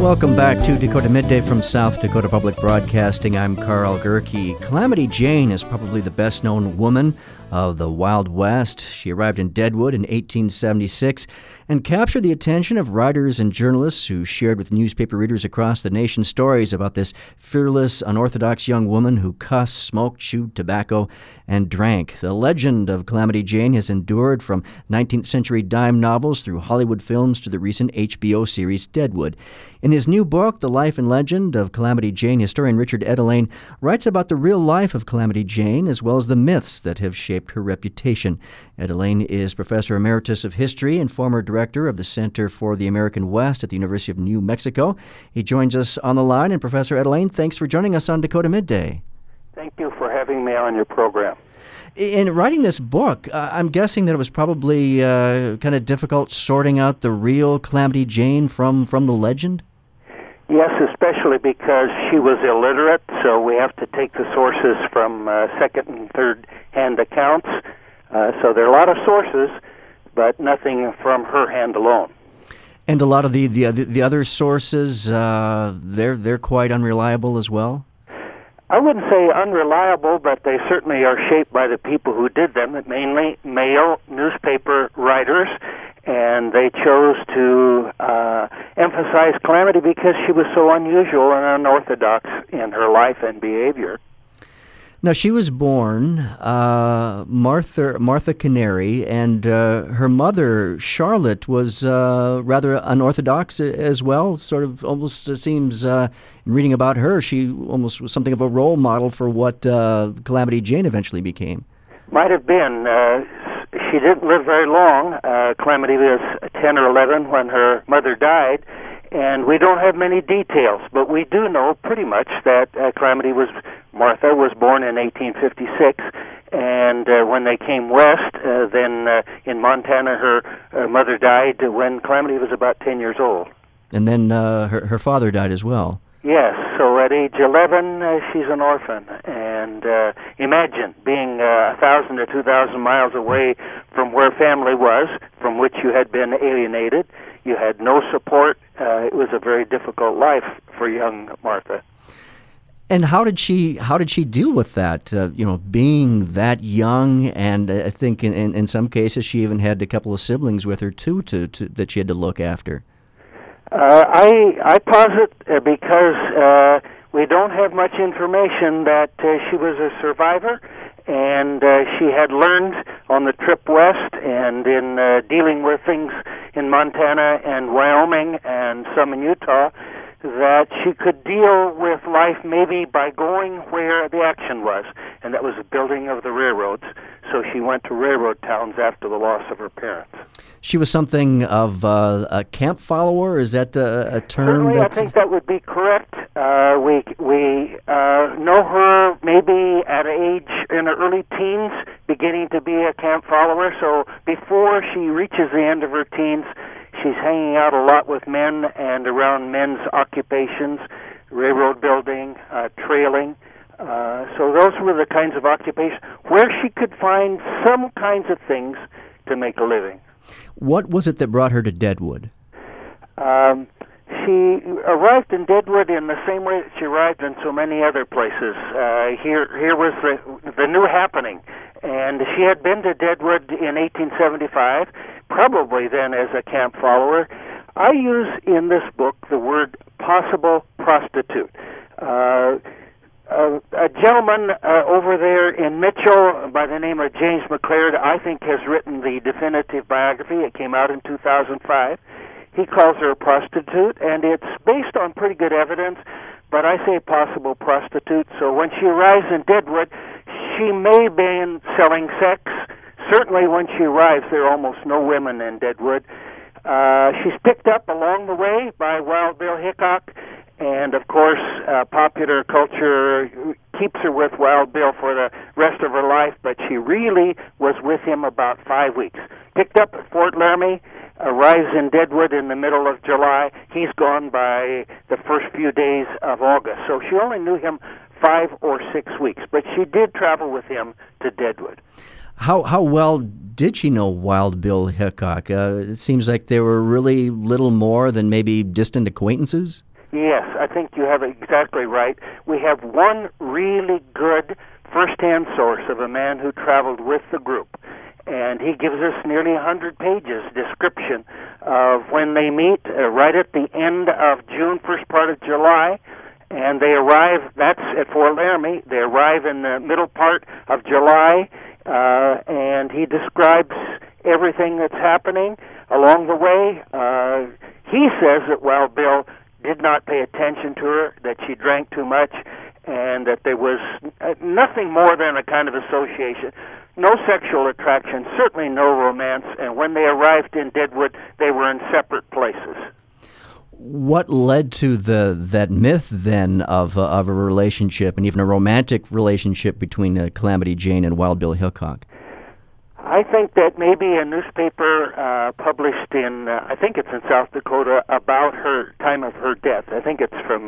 Welcome back to Dakota Midday from South Dakota Public Broadcasting. I'm Carl Gerke. Calamity Jane is probably the best-known woman of the Wild West. She arrived in Deadwood in 1876 and captured the attention of writers and journalists who shared with newspaper readers across the nation stories about this fearless, unorthodox young woman who cussed, smoked, chewed tobacco, and drank. The legend of Calamity Jane has endured from 19th century dime novels through Hollywood films to the recent HBO series Deadwood. In his new book, The Life and Legend of Calamity Jane, historian Richard Edelain writes about the real life of Calamity Jane as well as the myths that have shaped her reputation. Edelain is Professor Emeritus of History and former Director of the Center for the American West at the University of New Mexico. He joins us on the line, and Professor Edelain, thanks for joining us on Dakota Midday. Thank you for having me on your program. In writing this book, I'm guessing that it was probably kind of difficult sorting out the real Calamity Jane from the legend? Yes, especially because she was illiterate, so we have to take the sources from second and third-hand accounts. So there are a lot of sources, but nothing from her hand alone. And a lot of the other sources, they're quite unreliable as well? I wouldn't say unreliable, but they certainly are shaped by the people who did them, mainly male newspaper writers, and they chose to emphasize Calamity because she was so unusual and unorthodox in her life and behavior. Now, she was born Martha Canary, and her mother, Charlotte, was rather unorthodox as well. Sort of almost seems, in reading about her, she almost was something of a role model for what Calamity Jane eventually became. Might have been. She didn't live very long. Calamity was 10 or 11 when her mother died, and we don't have many details, but we do know pretty much that Martha was born in 1856, and when they came west, then in Montana, her mother died when Calamity was about 10 years old. And then her father died as well. Yes, so at age 11, she's an orphan. And imagine being 1,000 to 2,000 miles away from where family was, from which you had been alienated. You had no support. It was a very difficult life for young Martha. And how did she deal with that? Being that young, and I think in some cases she even had a couple of siblings with her too, that she had to look after. I posit because we don't have much information that she was a survivor, and she had learned on the trip west and in dealing with things in Montana and Wyoming and some in Utah, that she could deal with life maybe by going where the action was, and that was the building of the railroads. So she went to railroad towns after the loss of her parents. She was something of a camp follower? Is that a term? Certainly, I think that would be correct. We know her maybe at age in her early teens, beginning to be a camp follower. So before she reaches the end of her teens, she's hanging out a lot with men and around men's occupations, railroad building, trailing. So those were the kinds of occupations where she could find some kinds of things to make a living. What was it that brought her to Deadwood? She arrived in Deadwood in the same way that she arrived in so many other places. Here was the new happening, and she had been to Deadwood in 1875, probably then as a camp follower. I use in this book the word possible prostitute. A gentleman over there in Mitchell by the name of James McLaird, I think, has written the definitive biography. It came out in 2005. He calls her a prostitute, and it's based on pretty good evidence, but I say possible prostitute. So when she arrives in Deadwood, she may have been selling sex. Certainly when she arrives, there are almost no women in Deadwood. She's picked up along the way by Wild Bill Hickok, and of course, popular culture keeps her with Wild Bill for the rest of her life, but she really was with him about 5 weeks. Picked up at Fort Laramie, arrives in Deadwood in the middle of July. He's gone by the first few days of August. So she only knew him 5 or 6 weeks, but she did travel with him to Deadwood. How well did she know Wild Bill Hickok? It seems like they were really little more than maybe distant acquaintances. Yes, I think you have it exactly right. We have one really good first-hand source of a man who traveled with the group, and he gives us nearly 100 pages description of when they meet right at the end of June, first part of July, and they arrive, that's at Fort Laramie, they arrive in the middle part of July, and he describes everything that's happening along the way. He says that Wild Bill did not pay attention to her, that she drank too much, and that there was nothing more than a kind of association. No sexual attraction, certainly no romance, and when they arrived in Deadwood, they were in separate places. What led to that myth then of a relationship, and even a romantic relationship between Calamity Jane and Wild Bill Hickok? I think that maybe a newspaper published in, I think it's in South Dakota, about her time of her death. I think it's from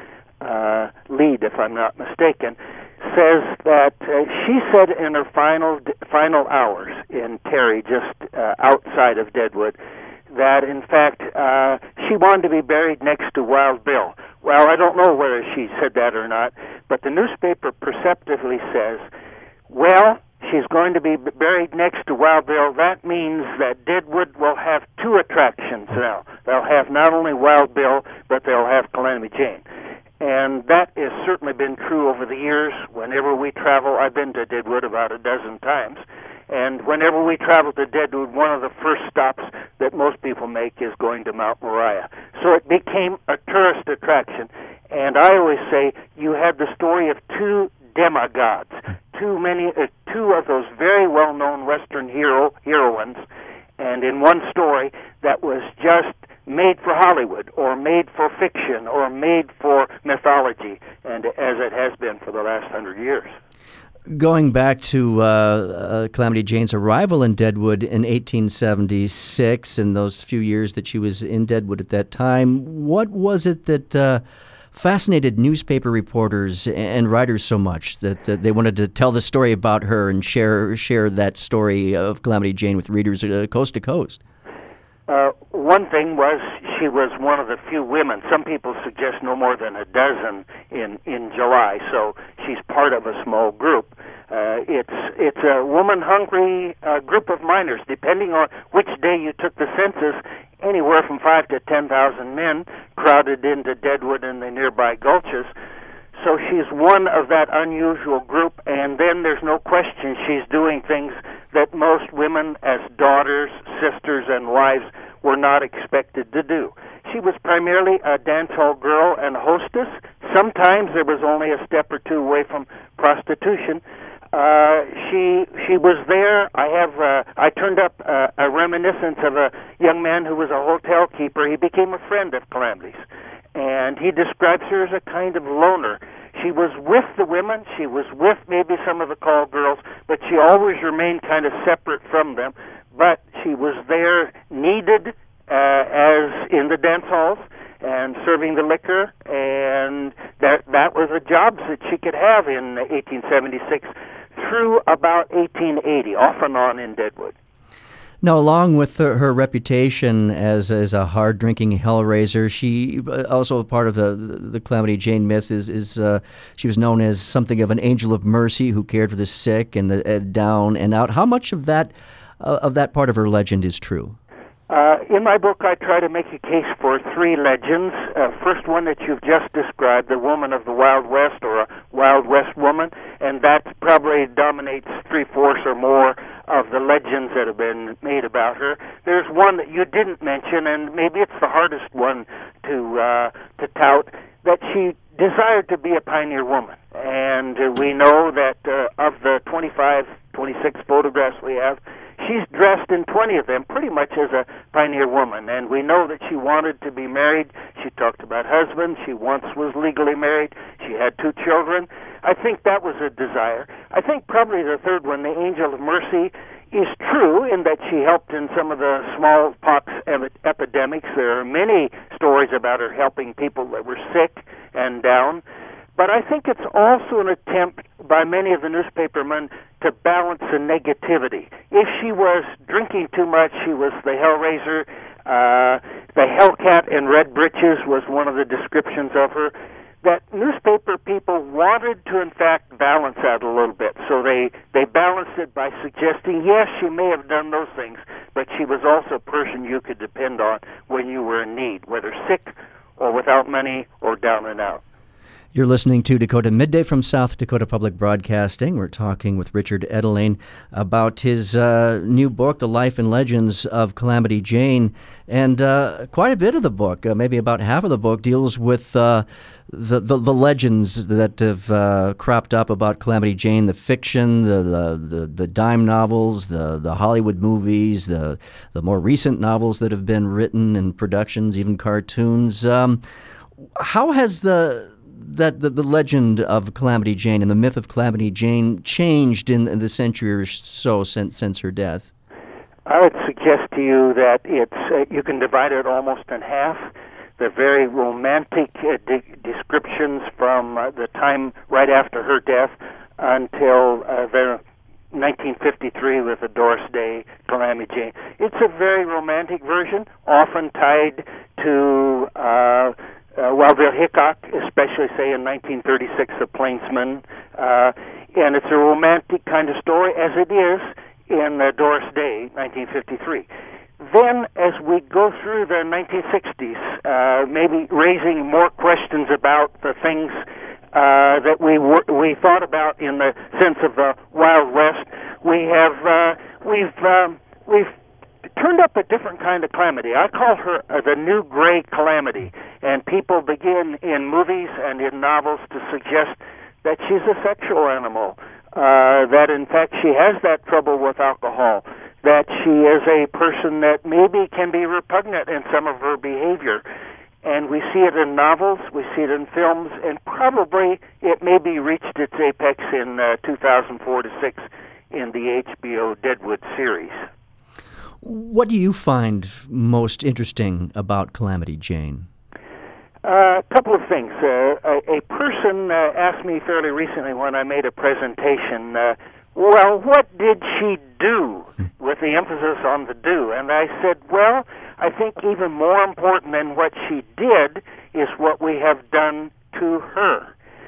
Lead, if I'm not mistaken, says that she said in her final hours in Terry, just outside of Deadwood, that in fact she wanted to be buried next to Wild Bill. Well, I don't know whether she said that or not, but the newspaper perceptively says, well, she's going to be buried next to Wild Bill. That means that Deadwood will have two attractions now. They'll have not only Wild Bill, but they'll have Calamity Jane. And that has certainly been true over the years. Whenever we travel, I've been to Deadwood about a dozen times, and whenever we travel to Deadwood, one of the first stops that most people make is going to Mount Moriah. So it became a tourist attraction. And I always say you had the story of two demigods, two of those very well-known Western heroines, and in one story that was just made for Hollywood, or made for fiction, or made for mythology, and as it has been for the last 100 years. Going back to Calamity Jane's arrival in Deadwood in 1876, and those few years that she was in Deadwood at that time, what was it that fascinated newspaper reporters and writers so much that they wanted to tell the story about her and share that story of Calamity Jane with readers coast to coast? One thing was she was one of the few women. Some people suggest no more than a dozen in July, so she's part of a small group. It's a woman-hungry group of miners. Depending on which day you took the census, anywhere from 5,000 to 10,000 men crowded into Deadwood and the nearby gulches. So she's one of that unusual group, and then there's no question she's doing things that most women as daughters, sisters, and wives were not expected to do. She was primarily a dance hall girl and hostess. Sometimes there was only a step or two away from prostitution. She was there. I turned up a reminiscence of a young man who was a hotel keeper. He became a friend of Calamity's, and he describes her as a kind of loner. She was with the women, she was with maybe some of the call girls, but she always remained kind of separate from them. But she was there, needed as in the dance halls and serving the liquor, and that was the jobs that she could have in 1876 through about 1880, off and on in Deadwood. Now, along with her reputation as a hard-drinking hellraiser, she also part of the Calamity Jane myth is she was known as something of an angel of mercy who cared for the sick and the down and out. How much of that part of her legend is true? In my book, I try to make a case for three legends. First one that you've just described, the woman of the Wild West, or a Wild West woman, and that probably dominates 3/4 or more of the legends that have been made about her. There's one that you didn't mention, and maybe it's the hardest one to tout, that she desired to be a pioneer woman. And we know that of the 26 photographs we have, she's dressed in 20 of them pretty much as a pioneer woman, and we know that she wanted to be married. She talked about husbands. She once was legally married. She had 2 children. I think that was a desire. I think probably the third one, the Angel of Mercy, is true in that she helped in some of the smallpox epidemics. There are many stories about her helping people that were sick and down. But I think it's also an attempt by many of the newspapermen to balance the negativity. If she was drinking too much, she was the hellraiser. The Hellcat in red breeches was one of the descriptions of her. That newspaper people wanted to, in fact, balance that a little bit. So they balanced it by suggesting, yes, she may have done those things, but she was also a person you could depend on when you were in need, whether sick or without money or down and out. You're listening to Dakota Midday from South Dakota Public Broadcasting. We're talking with Richard Edelane about his new book, The Life and Legends of Calamity Jane. And quite a bit of the book, maybe about half of the book, deals with the legends that have cropped up about Calamity Jane, the fiction, the dime novels, the Hollywood movies, the more recent novels that have been written and productions, even cartoons. How has the legend of Calamity Jane and the myth of Calamity Jane changed in the century or so since her death? I would suggest to you that it's you can divide it almost in half. The very romantic descriptions from the time right after her death until the 1953 with the Doris Day Calamity Jane. It's a very romantic version, often tied to Wild Bill Hickok, especially, say, in 1936, The Plainsman. And it's a romantic kind of story, as it is in Doris Day, 1953. Then, as we go through the 1960s, maybe raising more questions about the things that we thought about in the sense of the Wild West, we've turned up a different kind of calamity. I call her the new gray calamity, and people begin in movies and in novels to suggest that she's a sexual animal, that in fact she has that trouble with alcohol, that she is a person that maybe can be repugnant in some of her behavior. And we see it in novels, we see it in films, and probably it maybe reached its apex in 2004 to 6 in the HBO Deadwood series. What do you find most interesting about Calamity Jane? A couple of things. A person asked me fairly recently when I made a presentation, well, what did she do, with the emphasis on the do? And I said, well, I think even more important than what she did is what we have done to her.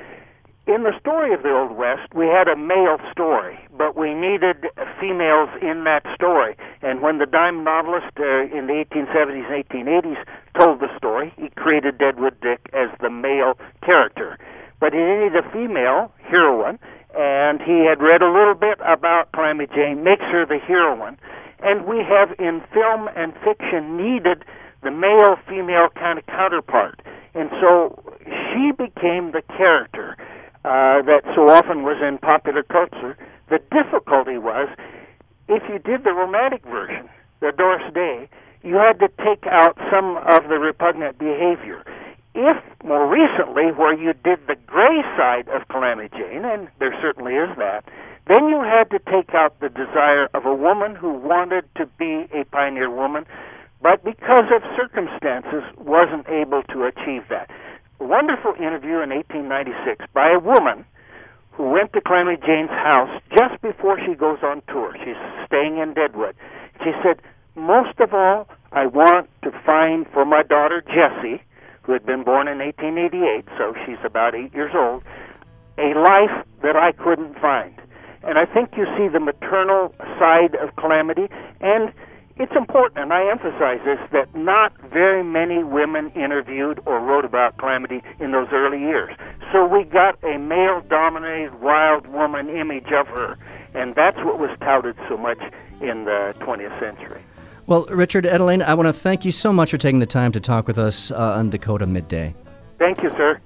In the story of the Old West, we had a male story, but we needed females in that story. And when the dime novelist in the 1870s and 1880s told the story, he created Deadwood Dick as the male character. But he needed a female heroine, and he had read a little bit about Calamity Jane, makes her the heroine. And we have in film and fiction needed the male-female kind of counterpart. And so she became the character that so often was in popular culture. The difficulty was, if you did the romantic version, the Doris Day, you had to take out some of the repugnant behavior. If, more recently, where you did the gray side of Calamity Jane, and there certainly is that, then you had to take out the desire of a woman who wanted to be a pioneer woman, but because of circumstances wasn't able to achieve that. A wonderful interview in 1896 by a woman who went to Calamity Jane's house just before she goes on tour. She's staying in Deadwood. She said, most of all, I want to find for my daughter Jessie, who had been born in 1888, so she's about 8 years old, a life that I couldn't find. And I think you see the maternal side of Calamity, and it's important, and I emphasize this, that not very many women interviewed or wrote about Calamity in those early years. So we got a male-dominated wild woman image of her, and that's what was touted so much in the 20th century. Well, Richard Edelane, I want to thank you so much for taking the time to talk with us on Dakota Midday. Thank you, sir.